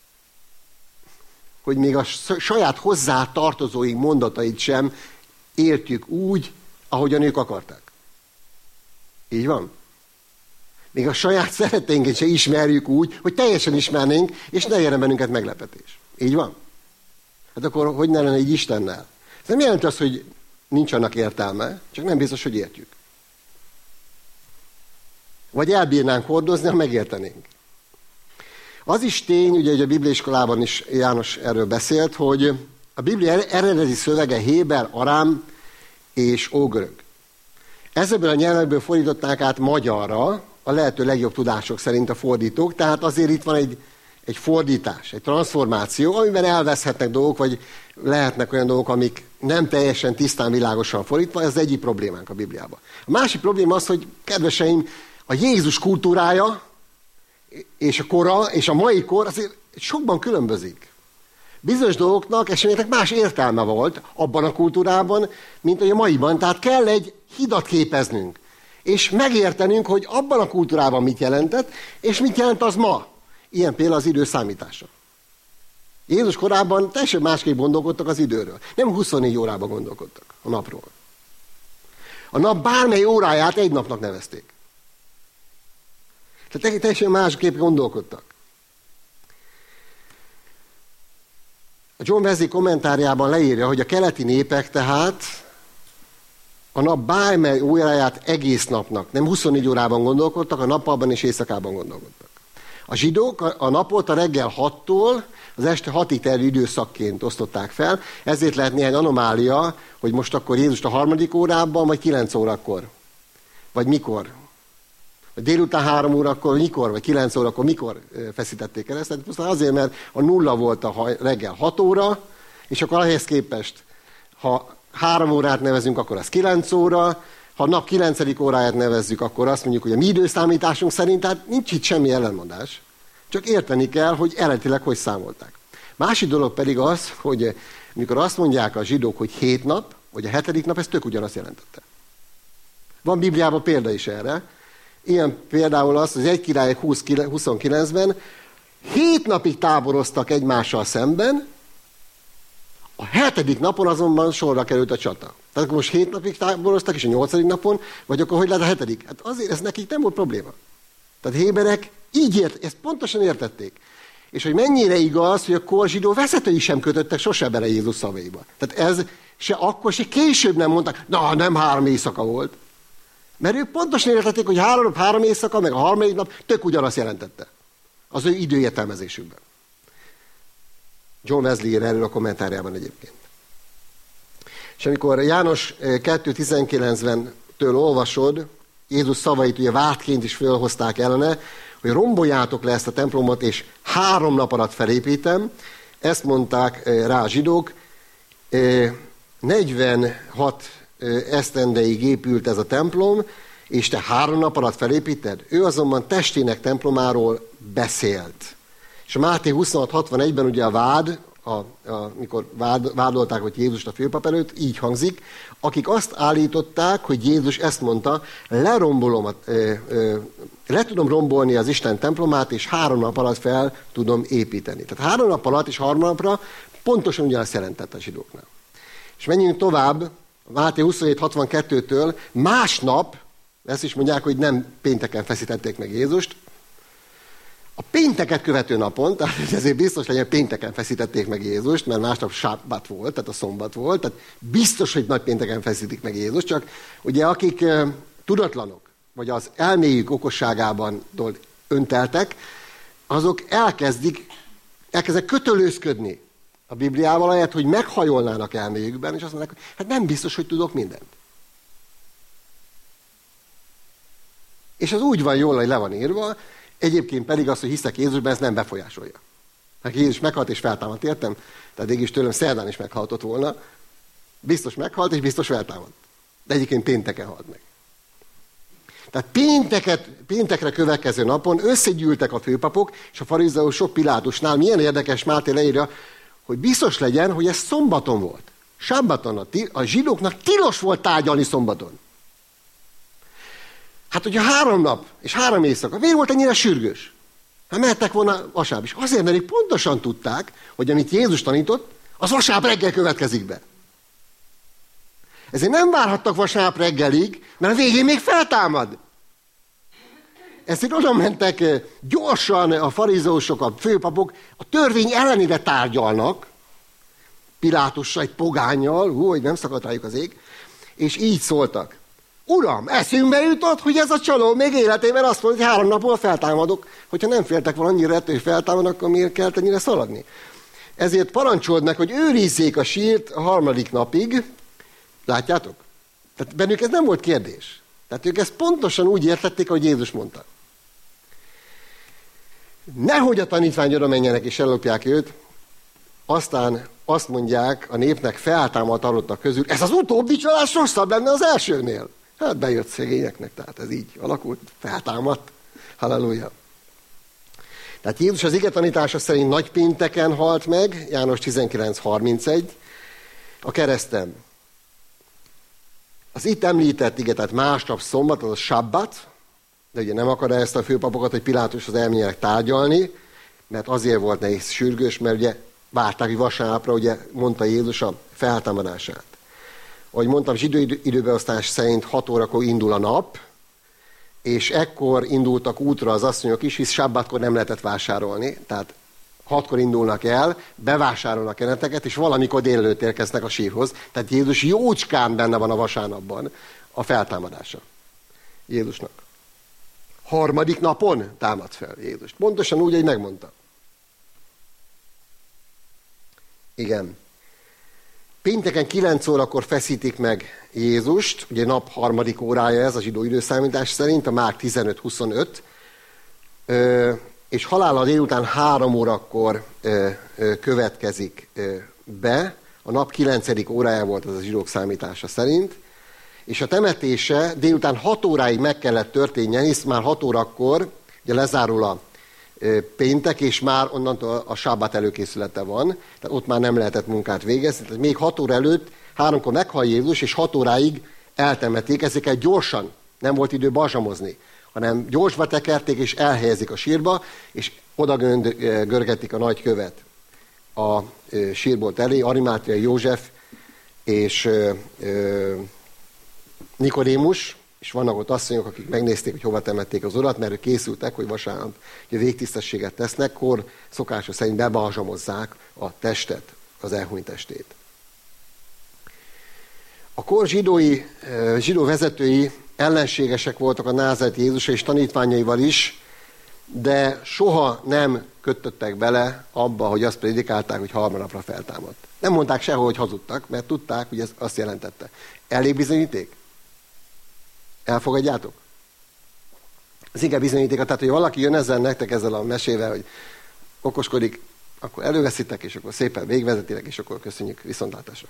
hogy még a saját hozzá tartozóink mondatait sem értjük úgy, ahogyan ők akarták. Így van? Még a saját szeretteinket se ismerjük úgy, hogy teljesen ismernénk, és ne érjen bennünket meglepetés. Így van? Hát akkor hogy ne lenne így Istennel? Ez nem jelenti azt, hogy nincs annak értelme, csak nem biztos, hogy értjük. Vagy elbírnánk hordozni, ha megértenénk. Az is tény, ugye, hogy a bibliaiskolában is János erről beszélt, hogy a Biblia eredeti szövege héber, arám és ógörög. Ezekből a nyelvekből fordították át magyarra, a lehető legjobb tudások szerint a fordítók, tehát azért itt van egy, egy fordítás, egy transformáció, amiben elveszhetnek dolgok, vagy lehetnek olyan dolgok, amik nem teljesen tisztán világosan fordítva, ez az egyik problémánk a Bibliában. A másik probléma az, hogy kedveseim, a Jézus kultúrája, és a kora, és a mai kor azért sokban különbözik. Bizonyos dolgoknak eseményeknek más értelme volt abban a kultúrában, mint hogy a maiban. Tehát kell egy hidat képeznünk, és megértenünk, hogy abban a kultúrában mit jelentett, és mit jelent az ma. Ilyen például az idő számítása. Jézus korában teljesen másképp gondolkodtak az időről. Nem huszonnégy órában gondolkodtak a napról. A nap bármely óráját egy napnak nevezték. Tehát teljesen másképp gondolkodtak. A John Wesley kommentárjában leírja, hogy a keleti népek tehát a nap bármely óráját egész napnak, nem huszonnégy órában gondolkodtak, a nappalban és éjszakában gondolkodtak. A zsidók a napot a reggel hattól az este hatig terjedő időszakként osztották fel, ezért lehet néhány anomália, hogy most akkor Jézust a harmadik órában, vagy kilenc órakor. Vagy mikor. Vagy délután három órakor, mikor, vagy kilenc órakor, mikor feszítették el ezt. Tehát azért, mert a nulla volt a reggel hat óra, és akkor ehhez képest, ha három órát nevezünk, akkor az kilenc óra, ha a nap kilencedik óráját nevezzük, akkor azt mondjuk, hogy a mi időszámításunk szerint, tehát nincs itt semmi ellenmondás. Csak érteni kell, hogy eredetileg hogy számolták. Másik dolog pedig az, hogy mikor azt mondják a zsidók, hogy hét nap, vagy a hetedik nap, ez tök ugyanazt jelentette. Van Bibliában példa is erre. Ilyen például az, hogy egy királyok huszonkilencben hét napig táboroztak egymással szemben, a hetedik napon azonban sorra került a csata. Tehát akkor most hét napig táboroztak, és a nyolcadik napon, vagy akkor hogy lehet a hetedik? Hát azért ez nekik nem volt probléma. Tehát héberek így ért, ezt pontosan értették. És hogy mennyire igaz, hogy a kor zsidó vezetői sem kötöttek sose bele Jézus szavaiba. Tehát ez se akkor, se később nem mondtak, na nem három éjszaka volt. Mert ők pontosan értették, hogy három nap, három éjszaka, meg a harmadik nap tök ugyanazt jelentette. Az ő időértelmezésükben. John Wesley ír erről a kommentárjában egyébként. És amikor János kettő tizenkilenctől olvasod, Jézus szavait ugye vádként is fölhozták ellene, hogy romboljátok le ezt a templomot, és három nap alatt felépítem. Ezt mondták rá a zsidók. negyvenhat esztendeig épült ez a templom, és te három nap alatt felépíted? Ő azonban testének templomáról beszélt. És a Máté huszonhat hatvanegyben ugye a vád, a, a, mikor vád, vádolták, hogy Jézust a főpap előtt, így hangzik, akik azt állították, hogy Jézus ezt mondta, lerombolom, a, ö, ö, le tudom rombolni az Isten templomát, és három nap alatt fel tudom építeni. Tehát három nap alatt és három napra pontosan ugyanazt jelentett a zsidóknál. És menjünk tovább, Máté huszonhét hatvankettőtől másnap, ezt is mondják, hogy nem pénteken feszítették meg Jézust, a pénteket követő napon, tehát ezért biztos legyen, pénteken feszítették meg Jézust, mert másnap sábbat volt, tehát a szombat volt, tehát biztos, hogy nagy pénteken feszítik meg Jézust, csak ugye akik uh, tudatlanok, vagy az elméjük okosságában önteltek, azok elkezdik, elkezdik kötölőzködni a Bibliával, ahelyett, hogy meghajolnának elméjükben, és azt mondják, hogy hát nem biztos, hogy tudok mindent. És az úgy van jól, hogy le van írva, egyébként pedig az, hogy hiszek Jézusban, ez nem befolyásolja. Hát Jézus meghalt és feltámadt, értem? Tehát végig is tőlem szerdán is meghaltott volna. Biztos meghalt és biztos feltámadt. De egyébként pénteken halt meg. Tehát pénteket, péntekre következő napon összegyűltek a főpapok, és a farizeusok Pilátusnál. Milyen érdekes, Máté leírja, hogy biztos legyen, hogy ez szombaton volt. Sabbaton a, a zsidóknak tilos volt tárgyalni szombaton. Hát ugye három nap és három éjszaka, miért volt ennyire sürgős? Hát mehettek volna vasárnap is. Azért, mert pontosan tudták, hogy amit Jézus tanított, az vasárnap reggel következik be. Ezért nem várhattak vasárnap reggelig, mert a végén még feltámad. Ezért oda mentek gyorsan a farizeusok, a főpapok, a törvény ellenére tárgyalnak, Pilátussal, egy pogánnyal, hú, hogy nem szakadt rájuk az ég, és így szóltak. Uram, eszünkbe jutott, hogy ez a csaló még életében azt mondja, hogy három napon feltámadok. Hogyha nem féltek volna annyira ettől, hogy feltámad, akkor miért kellett ennyire szaladni? Ezért parancsold meg, hogy őrizzék a sírt a harmadik napig. Látjátok? Tehát bennük ez nem volt kérdés. Tehát ők ezt pontosan úgy értették, ahogy Jézus mondta. Nehogy a tanítvány oda menjenek és ellopják őt, aztán azt mondják a népnek feltámadt aludtak közül, ez az utóbbi csalás rosszabb lenne az elsőnél. Hát bejött szegényeknek, tehát ez így alakult, feltámadt. Halleluja. Tehát Jézus az ige tanítása szerint nagypénteken halt meg, János tizenkilenc harmincegy, a kereszten. Az itt említett ige, tehát másnap szombat, az a sabbat, de ugye nem akarja ezt a főpapokat, hogy Pilátushoz elmenjenek tárgyalni, mert azért volt nehéz sürgős, mert ugye várták, hogy vasárnapra, ugye mondta Jézus a feltámadását. Ahogy mondtam, zsidó időbeosztás szerint hat órakor indul a nap, és ekkor indultak útra az asszonyok is, hisz sabbatkor nem lehetett vásárolni, tehát hatkor indulnak el, bevásárolnak keneteket, és valamikor délelőtt érkeznek a sírhoz. Tehát Jézus jócskán benne van a vasárnapban a feltámadása Jézusnak. Harmadik napon támad fel Jézus. Pontosan úgy, hogy megmondta. Igen. Pénteken kilenc órakor feszítik meg Jézust, ugye nap harmadik órája ez a zsidó időszámítás szerint, a Márk tizenöt huszonöt, és halála délután három órakor következik be, a nap kilencedik órája volt az a zsidók számítása szerint, és a temetése délután hat óráig meg kellett történjen, hisz már hat órakor ugye lezárul a péntek, és már onnantól a sábát előkészülete van, tehát ott már nem lehetett munkát végezni, tehát még hat óra előtt, háromkor meghal Jézus, és hat óráig eltemetik, ezeket gyorsan, nem volt idő balzsamozni, hanem gyorsba tekerték, és elhelyezik a sírba, és oda görgetik a nagy követ a sírbolt elé, Arimátiai József és Nikodémus, és vannak ott asszonyok, akik megnézték, hogy hova temették az urat, mert ők készültek, hogy vasárnap végtisztességet tesznek, kor szokása szerint bebalzsamozzák a testet, az elhunyt testét. A kor zsidói, zsidó vezetői ellenségesek voltak a názáreti Jézusra és tanítványaival is, de soha nem kötöttek bele abba, hogy azt prédikálták, hogy harmadnapra feltámadt. Nem mondták sehol, hogy hazudtak, mert tudták, hogy ez azt jelentette. Elég bizonyíték? Elfogadjátok? Ez inkább bizonyítéka, tehát, hogy valaki jön ezzel nektek, ezzel a mesével, hogy okoskodik, akkor előveszitek, és akkor szépen végigvezetitek, és akkor köszönjük viszontlátásra.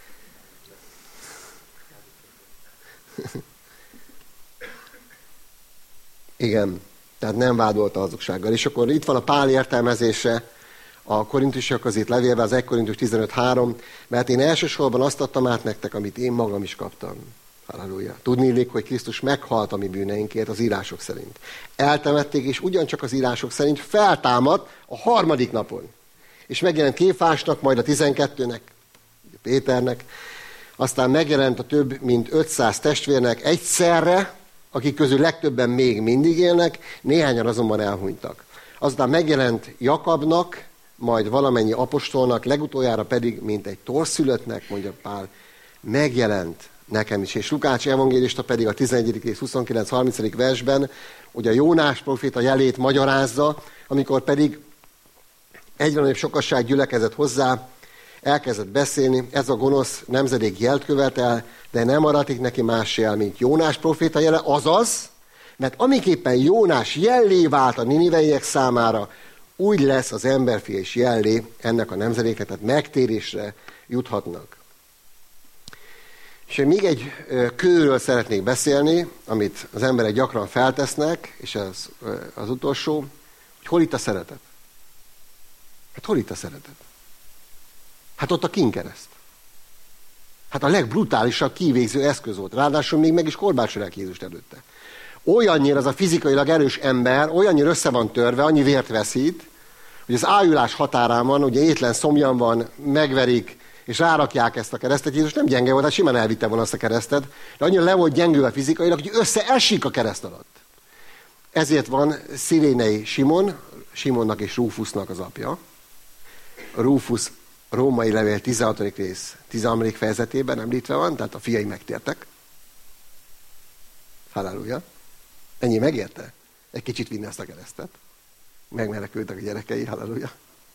Igen, tehát nem vádolta hazugsággal. És akkor itt van a Pál értelmezése a korintusokhoz itt levélve, az egy Korintus tizenöt három, mert én elsősorban azt adtam át nektek, amit én magam is kaptam. Halleluja. Tudni illik, hogy Krisztus meghalt a mi bűneinkért az írások szerint. Eltemették, és ugyancsak az írások szerint feltámadt a harmadik napon. És megjelent Kéfásnak, majd a tizenkettőnek, Péternek, aztán megjelent a több mint ötszáz testvérnek egyszerre, akik közül legtöbben még mindig élnek, néhányan azonban elhunytak. Azután megjelent Jakabnak, majd valamennyi apostolnak, legutoljára pedig, mint egy torszülöttnek, mondja Pál, megjelent nekem is. És Lukács evangélista pedig a tizenegyedik rész huszonkilenc harminc versben, ugye a Jónás proféta jelét magyarázza, amikor pedig egyre nagyobb sokasság gyülekezett hozzá, elkezdett beszélni, ez a gonosz nemzedék jelt követel, de nem aratik neki más jel, mint Jónás proféta jele, azaz, mert amiképpen Jónás jellé vált a niniveiek számára, úgy lesz az emberfia is jellé ennek a nemzedéknek, tehát megtérésre juthatnak. És én még egy kőről szeretnék beszélni, amit az emberek gyakran feltesznek, és ez az utolsó, hogy hol itt a szeretet? Hát hol itt a szeretet? Hát ott a kínkereszt. Hát a legbrutálisabb kivégző eszköz volt. Ráadásul még meg is korbácsolják Jézust előtte. Olyannyira az a fizikailag erős ember, olyannyira össze van törve, annyi vért veszít, hogy az ájulás határán van, ugye étlen szomjan van, megverik, és rárakják ezt a keresztet. Jézus nem gyenge volt, hát simán elvitte volna azt a keresztet, de annyira le volt gyengülve fizikailag, hogy összeesik a kereszt alatt. Ezért van Szirénei Simon, Simonnak és Rúfusznak az apja. A Rúfusz római levél tizenhatodik rész, tizenharmadik fejezetében említve van, tehát a fiai megtértek. Halleluja. Ennyi megérte? Egy kicsit vinni ezt a keresztet. Megmenekültek a gyerekei, halleluja.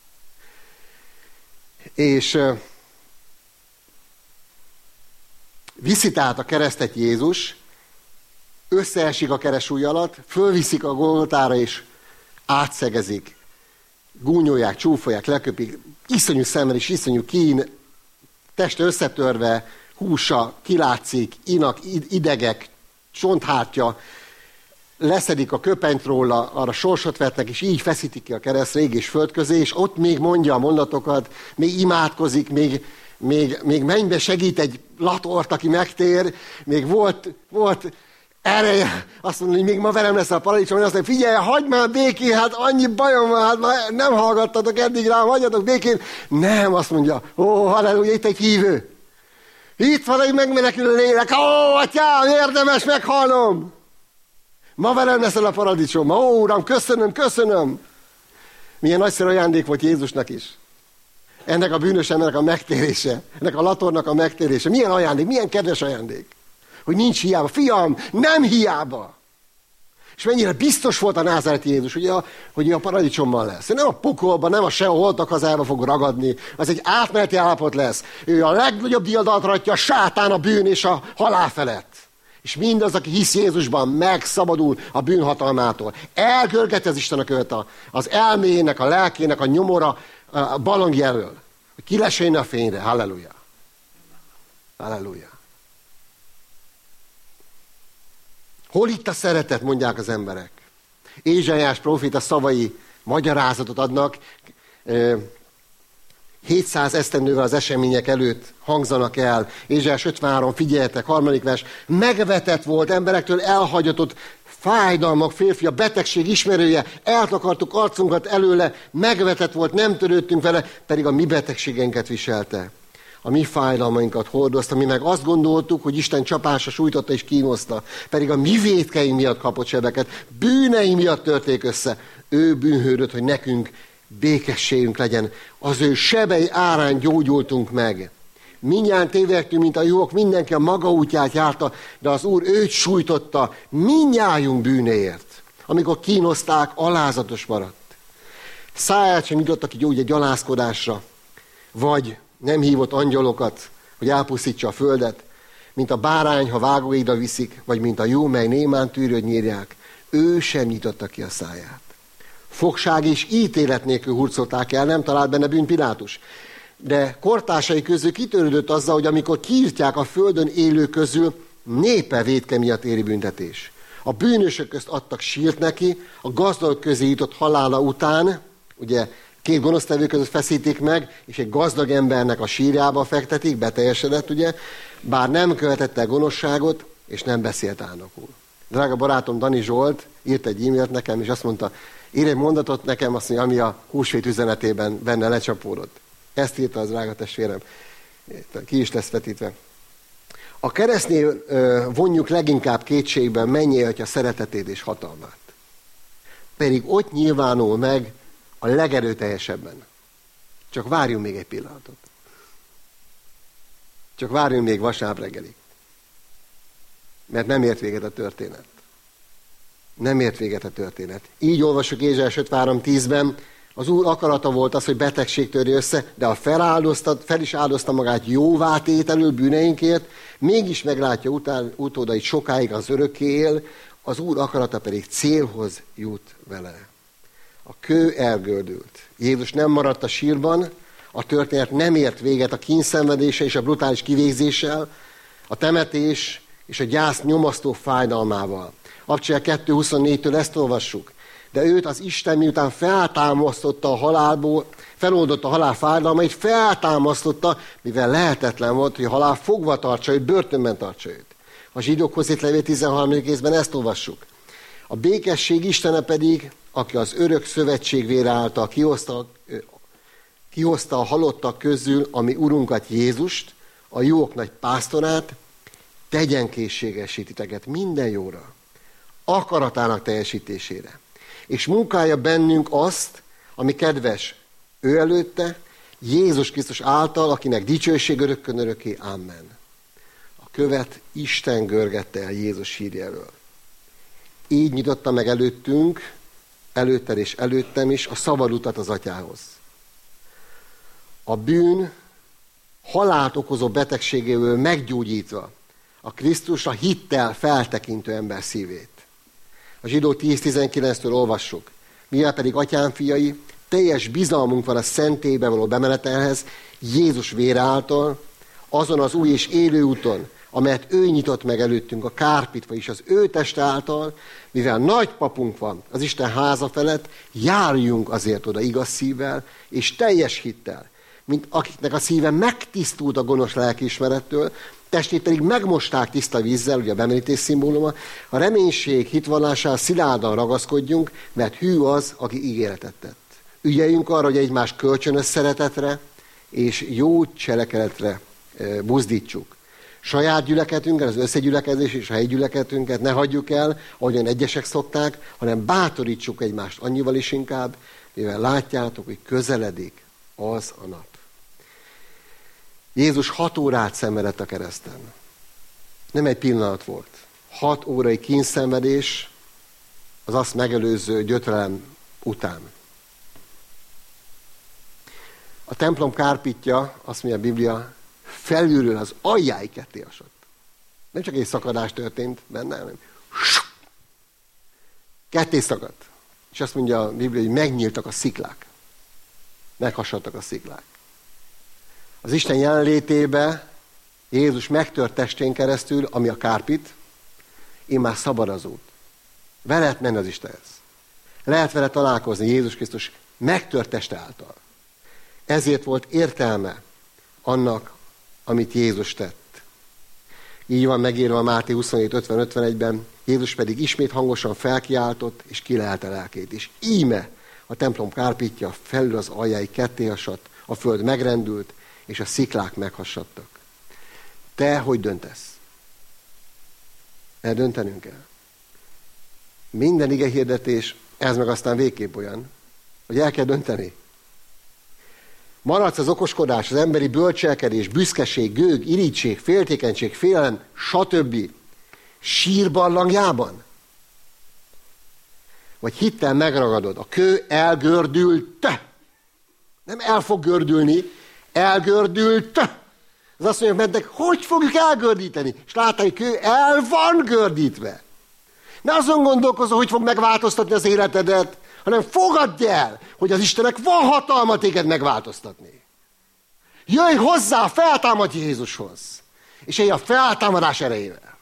És uh, viszi tehát a keresztet Jézus, összeesik a keresúly alatt, fölviszik a Golgotára és átszegezik. Gúnyolják, csúfolják, leköpik, iszonyú szemmel és iszonyú kín, teste összetörve, húsa kilátszik, inak, idegek, csonthártya, leszedik a köpenyt róla, arra sorsot vetnek, és így feszítik ki a kereszt rég és föld közé, és ott még mondja a mondatokat, még imádkozik, még, még, még mennybe segít egy latort, aki megtér, még volt, volt ereje, azt mondja, hogy még ma velem lesz a paradicsom, hogy azt mondja, figyelj, hagyd már békén, hát annyi bajom van, hát már nem hallgattatok eddig rám, hagyjatok békén. Nem, azt mondja, ó, halleluja, itt egy hívő. Itt van egy megmenekülő lélek, ó, atyám, érdemes meghalnom. Ma velem leszel a paradicsom, ó, Uram, köszönöm, köszönöm. Milyen nagyszerű ajándék volt Jézusnak is. Ennek a bűnös embernek a megtérése, ennek a latornak a megtérése. Milyen ajándék, milyen kedves ajándék. Hogy nincs hiába. Fiam, nem hiába. És mennyire biztos volt a názáreti Jézus, hogy a, hogy a paradicsomban lesz. Nem a pokolban, nem a sehol holtak hazába fog ragadni. Az egy átmeneti állapot lesz. Ő a legnagyobb diadalt ratja a sátán, a bűn és a halál felett. És mindaz, aki hisz Jézusban, megszabadul a bűnhatalmától. Elgörgeti az Isten a követ az elméjének, a lelkének, a nyomora, a balong jelöl. Hogy ki lesőjön a fényre. Halleluja. Halleluja. Hol itt a szeretet, mondják az emberek. Ézsaiás próféta szavai magyarázatot adnak. hétszáz esztendővel az események előtt hangzanak el. Ézsaiás ötvenhárom, figyeljetek, harmadik vers. Megvetett volt, emberektől elhagyatott fájdalmak, férfi, a betegség ismerője, eltakartuk arcunkat előle, megvetett volt, nem törődtünk vele, pedig a mi betegségeinket viselte. A mi fájdalmainkat hordozta, mi meg azt gondoltuk, hogy Isten csapása sújtotta és kínoszta, pedig a mi vétkeink miatt kapott sebeket, bűnei miatt törték össze. Ő bűnhődött, hogy nekünk békességünk legyen. Az ő sebei árán gyógyultunk meg. Mindjárt tévedtünk, mint a jók, mindenki a maga útját járta, de az Úr őt sújtotta mindnyájunk bűnéért. Amikor kínozták, alázatos maradt. Száját sem nyitotta ki gyógy egy gyalázkodásra, vagy nem hívott angyalokat, hogy elpusztítsa a földet, mint a bárány, ha vágóégra viszik, vagy mint a jó, mely némán tűrőd nyírják. Ő sem nyitotta ki a száját. Fogság és ítélet nélkül hurcolták el, nem talált benne bűn Pilátus. De kortársai közül kitörődött azzal, hogy amikor kiírtják a földön élő közül, népe vétke miatt éri büntetés. A bűnösök közt adtak sírt neki, a gazdag közé jutott halála után, ugye két gonosztevő között feszítik meg, és egy gazdag embernek a sírjába fektetik, beteljesedett, ugye, bár nem követette el gonoszságot, és nem beszélt álnokul. Drága barátom Dani Zsolt írt egy e-mailt nekem, és azt mondta, ír egy mondatot nekem, azt mondja, ami a húsvét üzenetében benne lecsapódott. Ezt írta az drága testvérem. Ki is lesz vetítve. A keresztnél vonjuk leginkább kétségben mennyi atya szeretetét és hatalmát. Pedig ott nyilvánul meg a legerőteljesebben. Csak várjunk még egy pillanatot. Csak várjunk még vasárnap reggelig. Mert nem ért véget a történet. Nem ért véget a történet. Így olvasjuk Ézsaiás ötvenhárom tízben, az Úr akarata volt az, hogy betegség törje össze, de ha feláldozta, fel is áldozta magát jóvátételül bűneinkért, mégis meglátja után, utódait sokáig az örökké él, az Úr akarata pedig célhoz jut vele. A kő elgördült. Jézus nem maradt a sírban, a történet nem ért véget a kínszenvedése és a brutális kivégzéssel, a temetés és a gyász nyomasztó fájdalmával. Abcsel kettő huszonnégytől ezt olvassuk. De őt az Isten miután feltámasztotta a halálból, feloldotta a halál fájdalmait, feltámasztotta, mivel lehetetlen volt, hogy a halál fogva tartsa őt, börtönben tartsa őt. A zsidókhoz írt levél tizenharmadik részben ezt olvassuk. A békesség Istene pedig, aki az örök szövetség vére által kihozta, kihozta a halottak közül, ami Urunkat Jézust, a jók nagy pásztorát, tegyen készségesítiteket minden jóra, akaratának teljesítésére. És munkálja bennünk azt, ami kedves ő előtte, Jézus Krisztus által, akinek dicsőség örökkön örökké. Amen. A követ Isten görgette el Jézus hírjéről. Így nyitotta meg előttünk, előtted és előttem is a szabad utat az Atyához. A bűn halált okozó betegségéből meggyógyítva a Krisztusra hittel feltekintő ember szívét. A zsidó tíz tizenkilenctől olvassuk. Mivel pedig atyám fiai, teljes bizalmunk van a szentélybe való bemenetelhez, Jézus vére által, azon az új és élő úton, amelyet ő nyitott meg előttünk a kárpit, vagyis az ő teste által, mivel nagy papunk van az Isten háza felett, járjunk azért oda igaz szívvel és teljes hittel, mint akiknek a szíve megtisztult a gonosz lelkiismerettől, testét pedig megmosták tiszta vízzel, ugye a bemerítés szimbóluma, a reménység hitvallására szilárdan ragaszkodjunk, mert hű az, aki ígéretet tett. Ügyeljünk arra, hogy egymás kölcsönös szeretetre és jó cselekedetre buzdítsuk. Saját gyülekezetünket, az összegyülekezés és a helyi gyülekezetünket ne hagyjuk el, ahogyan egyesek szokták, hanem bátorítsuk egymást annyival is inkább, mivel látjátok, hogy közeledik az a nap. Jézus hat órát szenvedett a kereszten. Nem egy pillanat volt. Hat órai kínszenvedés az azt megelőző gyötrelem után. A templom kárpitja, azt mondja a Biblia, felülről az aljáig ketté hasadt. Nem csak egy szakadás történt benne, hanem ketté szakadt. És azt mondja a Biblia, hogy megnyíltak a sziklák. Meghasadtak a sziklák. Az Isten jelenlétébe Jézus megtört testén keresztül, ami a kárpit, én már szabad az út. Be lehet menni az Istenhez. Lehet vele találkozni Jézus Krisztus megtört teste által. Ezért volt értelme annak, amit Jézus tett. Így van megírva a Máté huszonhét ötven ötvenegyben, Jézus pedig ismét hangosan felkiáltott, és kilehelte lelkét. És íme a templom kárpitja felül az aljáig ketté hasadt, a föld megrendült, és a sziklák meghasadtak. Te hogy döntesz? Eldöntenünk kell. Minden ige hirdetés, ez meg aztán végképp olyan, hogy el kell dönteni. Maradsz az okoskodás, az emberi bölcselkedés, büszkeség, gőg, irigység, féltékenység, félelem, stb. Sírbarlangjában? Vagy hittel megragadod, a kő elgördült. Nem el fog gördülni, elgördült. Az azt mondja, mentek, hogy fogjuk elgördíteni? És látod, hogy kő el van gördítve. Ne azon gondolkozol, hogy fog megváltoztatni az életedet, hanem fogadd el, hogy az Istennek van hatalma téged megváltoztatni. Jöjj hozzá, feltámadj Jézushoz, és élj a feltámadás erejével.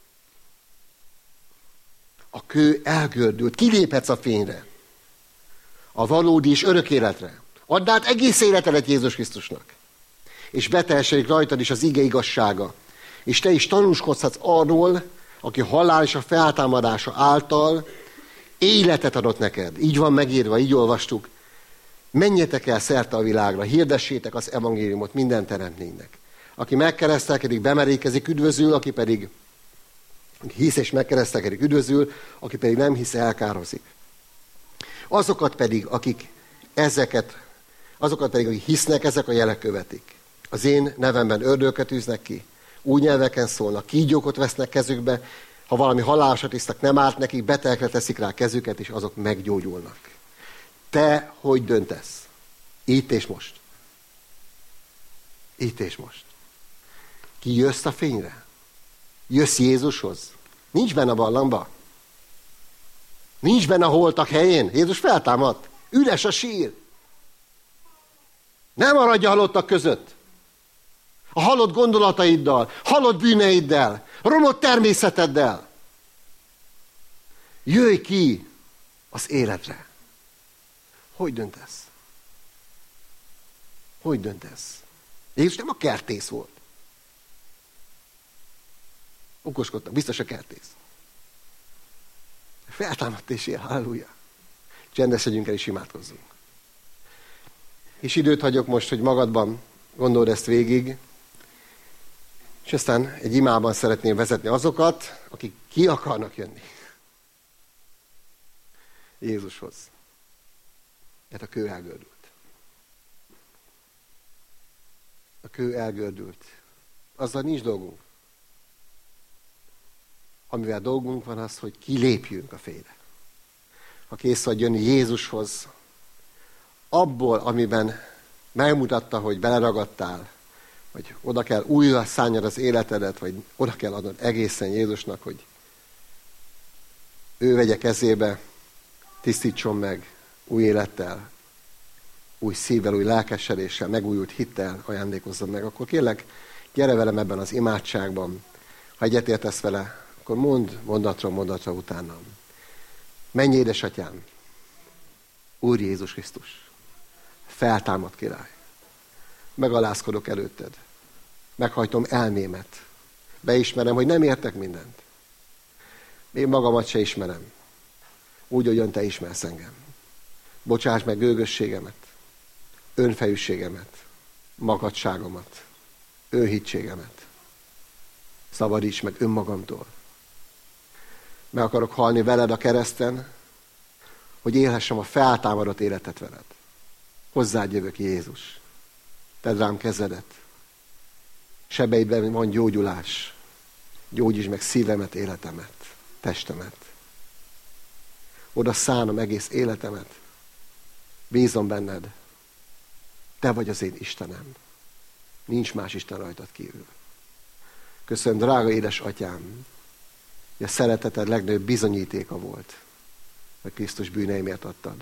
A kő elgördült, kiléphetsz a fényre, a valódi és örök életre. Add át egész életedet Jézus Krisztusnak, és beteljesedik rajtad is az ige igazsága, és te is tanúskodhatsz arról, aki halál és a feltámadása által életet adott neked. Így van megírva, így olvastuk. Menjetek el szerte a világra, hirdessétek az evangéliumot minden teremtménynek. Aki megkeresztelkedik, bemerékezik, üdvözül, aki pedig hisz és megkeresztelkedik, üdvözül, aki pedig nem hisz, elkározik. Azokat pedig, akik ezeket, azokat pedig, akik hisznek, ezek a jelek követik. Az én nevemben ördögöket űznek ki, új nyelveken szólnak, kígyókot vesznek kezükbe, ha valami halálosat isznak, nem árt nekik, betegekre teszik rá kezüket, és azok meggyógyulnak. Te hogy döntesz? Itt és most. Itt és most. Ki jössz a fényre? Jössz Jézushoz? Nincs benne a barlangba. Nincs benne a holtak helyén. Jézus feltámadt. Üres a sír. Nem maradj a halottak között. A halott gondolataiddal, halott bűneiddel, romlott természeteddel. Jöjj ki az életre. Hogy döntesz? Hogy döntesz? Jézus nem a kertész volt. Okoskodtak, biztos a kertész. Feltámadt és él, halleluja. Csendesedjünk el és imádkozzunk. És időt hagyok most, hogy magadban gondold ezt végig, és aztán egy imában szeretném vezetni azokat, akik ki akarnak jönni Jézushoz. Tehát a kő elgördült. A kő elgördült. Azzal nincs dolgunk. Amivel dolgunk van az, hogy kilépjünk a fényre. Ha kész vagy jönni Jézushoz, abból, amiben megmutatta, hogy beleragadtál, vagy oda kell újra szánjad az életedet, vagy oda kell adnod egészen Jézusnak, hogy ő vegye kezébe, tisztítson meg új élettel, új szívvel, új lelkesedéssel, megújult hittel ajándékozzad meg, akkor kérlek, gyere velem ebben az imádságban. Ha egyetértesz vele, akkor mondd mondatról mondatra utánam. Menj, édesatyám, Úr Jézus Krisztus, feltámad király. Megalázkodok előtted. Meghajtom elmémet. Beismerem, hogy nem értek mindent. Én magamat se ismerem. Úgy, hogy te ismersz engem. Bocsáss meg gőgösségemet, önfejűségemet, magadságomat, önhittségemet. Szabadíts meg önmagamtól. Meg akarok halni veled a kereszten, hogy élhessem a feltámadott életet veled. Hozzád jövök, Jézus. Tedd rám kezedet. Sebeidben van gyógyulás. Gyógyítsd meg szívemet, életemet, testemet. Oda szánom egész életemet. Bízom benned. Te vagy az én Istenem. Nincs más Isten rajtad kívül. Köszönöm, drága édes atyám, hogy a szereteted legnagyobb bizonyítéka volt, hogy Krisztus bűneimért adtad.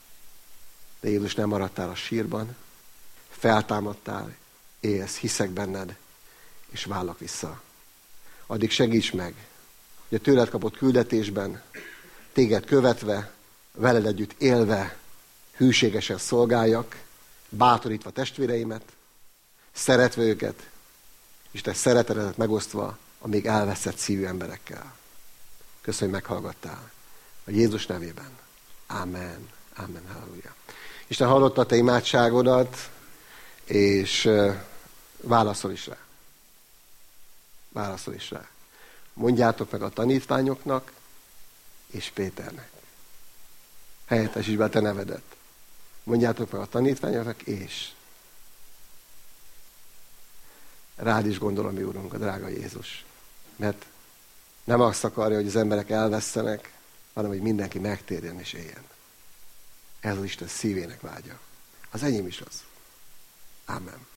De Jézus, nem maradtál a sírban, feltámadtál, élsz, hiszek benned, és vállak vissza. Addig segíts meg, hogy a tőled kapott küldetésben, téged követve, veled együtt élve, hűségesen szolgáljak, bátorítva testvéreimet, szeretve őket, és te szeretetedet megosztva a még elveszett szívű emberekkel. Köszönöm, hogy meghallgattál. A Jézus nevében. Amen. Amen. Halleluja. Isten hallotta a te imádságodat, és uh, válaszol is rá. Válaszol is rá. Mondjátok meg a tanítványoknak és Péternek. Helyettesítsd be a te nevedet. Mondjátok meg a tanítványoknak és. Rád is gondolom, mi Úrunk, a drága Jézus. Mert nem azt akarja, hogy az emberek elvesztenek, hanem hogy mindenki megtérjen és éljen. Ez az Isten szívének vágya. Az enyém is az. Amen.